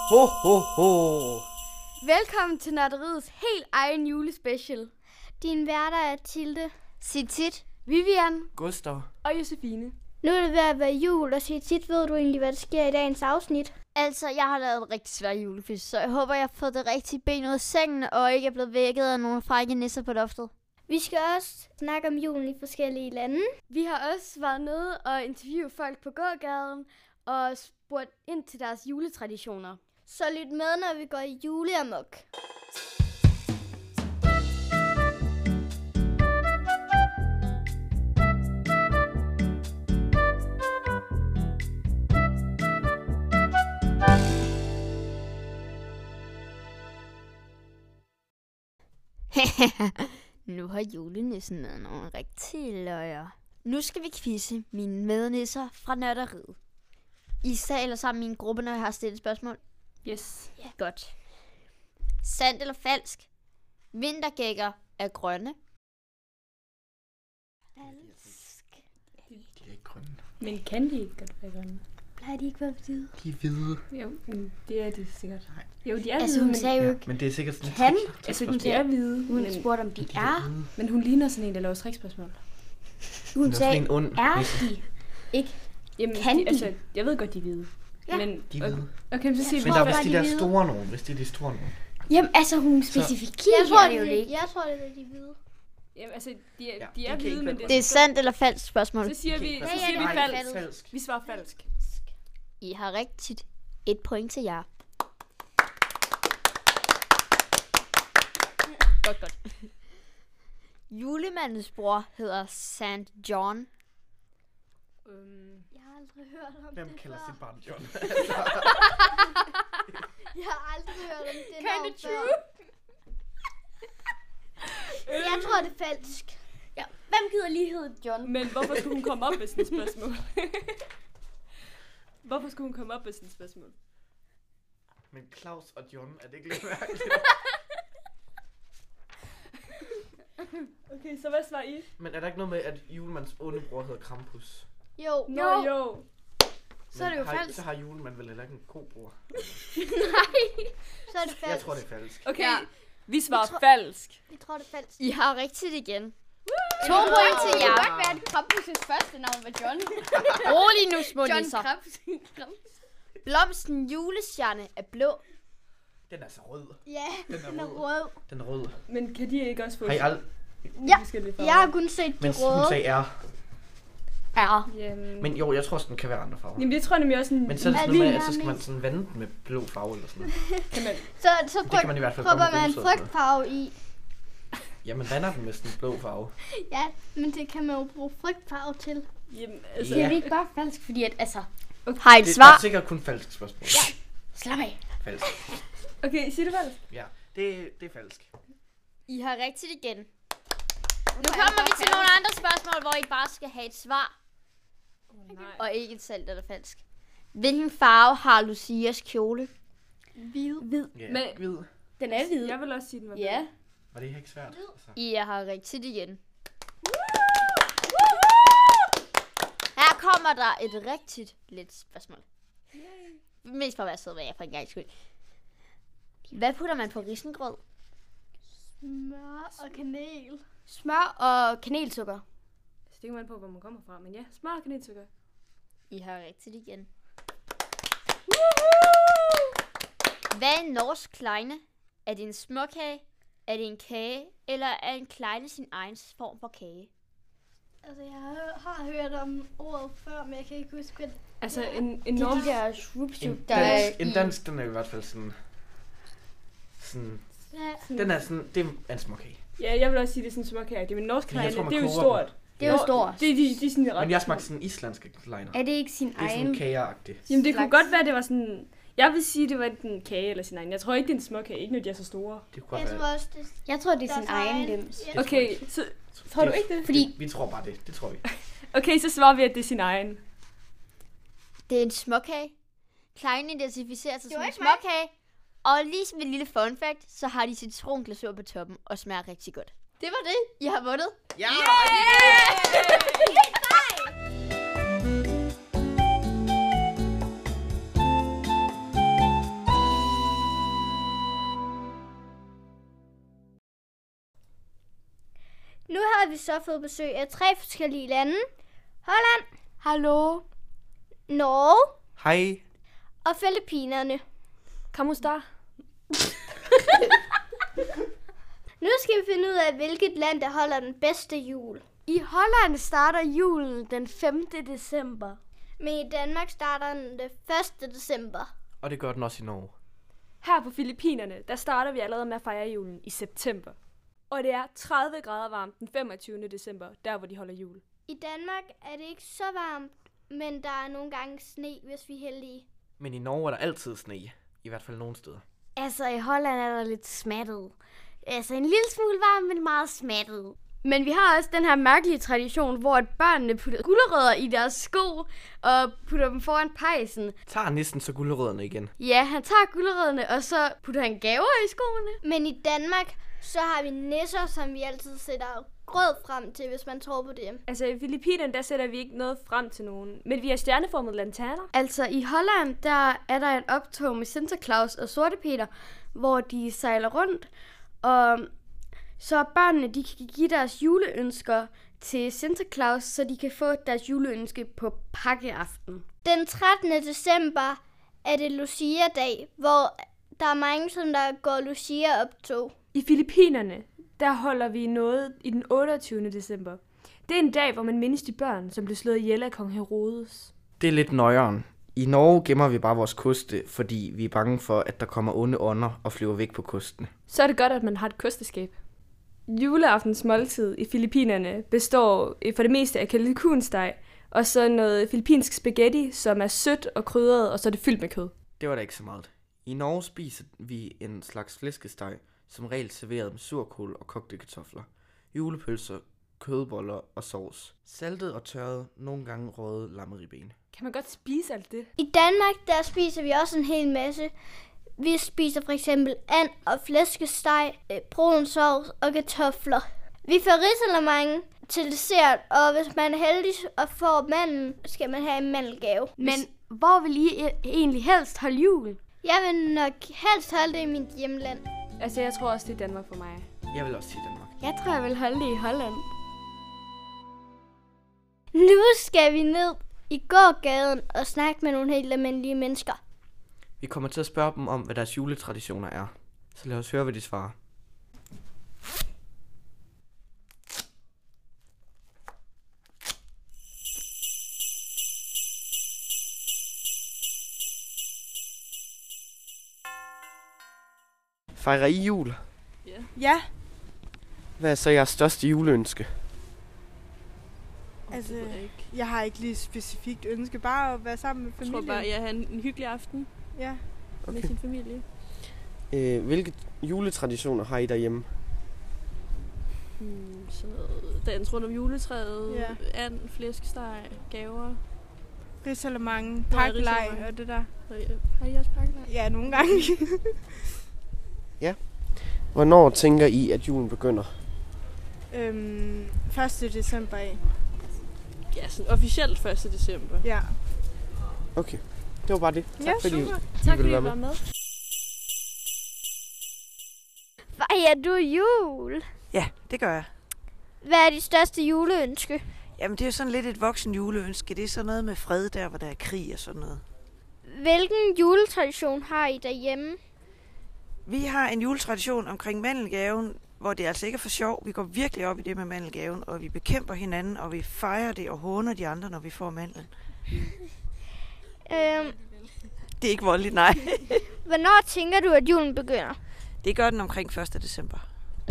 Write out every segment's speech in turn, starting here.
Ho, ho, ho. Velkommen til Nørderiets helt egen julespecial. Din værter er Tilde, Sitit, Vivian Gustav. og Josefine. nu er det ved at være jul, og tit ved du egentlig, hvad der sker i dagens afsnit. altså jeg har lavet en rigtig svær julefisk, så jeg håber, jeg har fået det rigtige ben ud af sengen, og ikke er blevet vækket af nogle frække nisser på loftet. Vi skal også snakke om julen i forskellige lande. Vi har også været nede og interviewet folk på gågaden og spurgt ind til deres juletraditioner. Så lyt med, når vi går i juleamok. Nu har julenissen lavet nogle rigtige løjer. Nu skal vi quizze mine mednisser fra Nørderiet. I taler sammen i en gruppe, når jeg har stillet spørgsmål. Yes. Ja, godt. Sandt eller falsk? Vintergækker er grønne. Falsk. De er ikke grønne. Men kan de ikke godt være grønne? Plejer de ikke være hvide? De er hvide. Jo, men det er de sikkert. Nej. Jo, de er Altså, hvide, hun men, sagde jo Ja, ikke, men det er sikkert sådan kan. altså, de er hvide, Hun men, spurgte, om de er. men hun ligner sådan en, der laver trickspørgsmål. Hun sagde, en ond er nisse. de? Ikke. Jamen, Kan de? Altså, jeg ved godt, de er hvide. Ja. Men, De er hvide. Okay, så siger vi Men der er tror vist bare, de de er der hvide. store nogen, hvis det er de store nogen. Jamen, altså, hun specifikerer det jo ikke. Jeg tror, det er de hvide. Jamen, altså, de er, Ja, de det er kan hvide, ikke men være Det er sandt eller falsk spørgsmål. så siger vi, Ja, så ja, siger vi det er falsk. Falsk. Vi svarer falsk. I har rigtigt 1 point til jer. Godt. Julemandens bror hedder Saint John. Jeg har aldrig hørt om Hvem det kalder før. sit barn John? Jeg har aldrig hørt om det Kinda navn true. før. Jeg tror, det er falsk. Ja. Hvem gider lige hedde John? Men hvorfor skulle hun komme op med sådan et spørgsmål? Hvorfor skulle hun komme op med sådan et spørgsmål? Men Claus og John, er det ikke lidt mærkeligt? Okay, så hvad svarer I? Men er der ikke noget med, at julemandens onde bror hedder Krampus? Jo. Jo. Så er det jo har, falsk. Så har julemanden vel heller ikke en kobror? Så er det falsk. Jeg tror, det er falsk. Okay, Ja. vi svarer Jeg tror- falsk. Jeg tror, det er falsk. I har rigtigt igen. 2 point til jer. Det kan godt være, at Krampus' første navn var John. Rolig nu, små John nisser. Krampus. Blomsten julestjerne er blå. Den er så rød. Ja, Den er den er rød. rød. Den er rød. Men kan de ikke også få Har I aldrig... Ja, forskellige farver? jeg har kun set Men det hun røde. sagde R. Ja. Jamen, Men jo, jeg tror også, den kan være andre farver. jamen, det tror jeg nemlig også sådan... Men så er det Er sådan noget med, det at så skal man mest- sådan vande den med blå farve eller sådan noget. kan man... Så Det kan man i hvert fald prøver komme man en rosa og sådan noget. frygtfarve i. Ja, man vander den med sådan en blå farve. Ja, men det kan man jo bruge frygtfarve til. Jamen, altså... Ja. Det er ikke bare falsk, fordi at, altså... Har I et Det er svar? sikkert kun falsk spørgsmål. Slap af. Falsk. Okay, sig det falsk. Ja, det er falsk. I har rigtigt igen. Nu kommer vi til nogle andre spørgsmål, hvor I bare skal have et svar, Nej. og ikke et sandt eller falsk. Hvilken farve har Lucias kjole? Hvid. Ja, Men- hvid. Den er hvid. Jeg vil også sige, den var Ja. Var det ikke svært? Altså. I har rigtigt igen. Her kommer der et rigtigt let spørgsmål. Mest for at være sød, hvad jeg for en gang skyld. Hvad putter man på risengrød? Smør og kanel. Smør og kanelsukker. Så det kan man på, hvor man kommer fra. Men ja, smør og kanelsukker. I har rigtigt igen. Hvad er en norsk kleine? Er det en småkage? Er det en kage? Eller er en kleine sin egen form for kage? Altså, jeg har hørt om ordet før, men jeg kan ikke huske, hvad Altså, en det er. norsk... De der shrubshoot, En der er dansk, en dansk, den er i hvert fald sådan... Ja, Den er sådan... Det er en småkage. Ja, jeg vil også sige, det er sådan en småkage. Men norsk Men jeg kleine, tror, man det er jo koger stort. det er jo stort. Det er de sådan ret... Men jeg smagte sådan islandske kleiner. Er det ikke sin Det er sådan egen? kageagtigt. Jamen, det kunne slags? godt være, det var sådan... Jeg vil sige, det var en kage eller sin egen. Jeg tror ikke, det er en småkage. Ikke når de er så store. Det kunne Jeg godt tror være... også, det Jeg tror, det er deres sin egen dims. Ja. tror Okay, jeg ikke. så... Tror du ikke det? Fordi- Vi tror bare det. Det tror vi. Okay, så svarer vi, at det er sin egen. Det er en småkage. Kleine identificerer sig Det var som en ikke mig. småkage. Og lige som en lille fun fact, så har de citronglasur på toppen og smager rigtig godt. Det var det. I har vundet. Ja! Nu har vi så fået besøg af 3 forskellige lande. Holland, Hallo? Norge Hej. og Filippinerne. Kom hos dig. Nu skal vi finde ud af, hvilket land, der holder den bedste jul. I Holland starter julen den 5. december. Men i Danmark starter den 1. december. Og det gør den også i Norge. Her på Filippinerne, der starter vi allerede med at fejre julen i september. Og det er 30 grader varmt den 25. december, der hvor de holder jul. I Danmark er det ikke så varmt, men der er nogle gange sne, hvis vi er heldige. Men i Norge er der altid sne. I hvert fald nogle steder. Altså, i Holland er der lidt smattet. Altså, en lille smule varmt, men meget smattet. Men vi har også den her mærkelige tradition, hvor at børnene putter gulerødder i deres sko og putter dem foran pejsen. Tager nissen så gulerødderne igen. Ja, han tager gulerødderne, og så putter han gaver i skoene. Men i Danmark, så har vi nisser, som vi altid sætter grød frem til, hvis man tror på det. Altså i Filippinerne, der sætter vi ikke noget frem til nogen. Men vi har stjerneformede lanterner. Altså, i Holland, der er der et optog med Santa Claus og Sorte Peter, hvor de sejler rundt, og så børnene, de kan give deres juleønsker til Santa Claus, så de kan få deres juleønske på pakkeaften. Den 13. december er det Lucia-dag, hvor der er mange, som der går Lucia-optog. I Filippinerne, der holder vi noget i den 28. december. Det er en dag, hvor man mindes de børn, som blev slået ihjel af kong Herodes. Det er lidt nøjeren. I Norge gemmer vi bare vores koste, fordi vi er bange for, at der kommer onde ånder og flyver væk på kosten. Så er det godt, at man har et kosteskab. Juleaftens måltid i Filippinerne består for det meste af kalkunsteg, og så noget filippinsk spaghetti, som er sødt og krydret, og så er det fyldt med kød. Det var da ikke så meget. I Norge spiser vi en slags flæskesteg, som regel serveret med surkål og kogte kartofler, julepølser, kødboller og sovs. Saltet og tørret, nogle gange røget lammeribben. Kan man godt spise alt det? I Danmark, der spiser vi også en hel masse. Vi spiser for eksempel and og flæskesteg, brun sovs og kartofler. Vi får risalamande til dessert, og hvis man er heldig og får mandel, skal man have en mandelgave. Men hvor vil I egentlig helst holde jul? Jeg vil nok helst holde det i mit hjemland. Altså, jeg tror også, det er Danmark for mig. Jeg vil også sige Danmark. Jeg tror, jeg vil holde det i Holland. Nu skal vi ned i gågaden og snakke med nogle helt almindelige mennesker. Vi kommer til at spørge dem om, hvad deres juletraditioner er. Så lad os høre, hvad de svarer. Fejrer I jul? Ja, Hvad er så jeres største juleønske? altså, jeg har ikke lige specifikt ønske, bare at være sammen med Jeg familien. tror bare, jeg har en hyggelig aften Ja. med sin familie. Hvilke juletraditioner har I derhjemme? Sådan noget dans rundt om juletræet, Ja. and, flæskesteg, gaver. Risalamande, pakkelej risalamande. og det der. Har I også pakkelej? Ja, nogle gange. Hvornår tænker I, at julen begynder? 1. december af. Ja, sådan officielt 1. december. Ja. Okay, det var bare det. Tak fordi super. Tak fordi ville I være var med. Fejrer du jul? Ja, det gør jeg. Hvad er dit største juleønske? Jamen, det er jo sådan lidt et voksen juleønske. Det er sådan noget med fred der, hvor der er krig og sådan noget. Hvilken juletradition har I derhjemme? Vi har en juletradition omkring mandelgaven, hvor det altså ikke er for sjov. Vi går virkelig op i det med mandelgaven, og vi bekæmper hinanden, og vi fejrer det og håner de andre, når vi får mandlen. Det er ikke voldeligt, nej. Hvornår tænker du, at julen begynder? Det gør den omkring 1. december.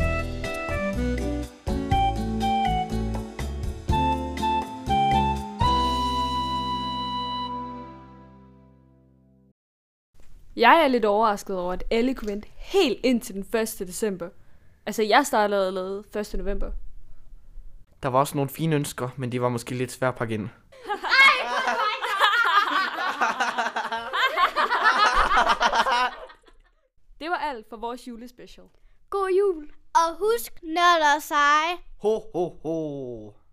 Jeg er lidt overrasket over, at alle kunne vente helt ind til den 1. december. Altså, jeg startede allerede 1. november. Der var også nogle fine ønsker, men de var måske lidt svære at pakke ind. Det var alt for vores julespecial. God jul! Og husk, nørder og seje. Ho, ho, ho.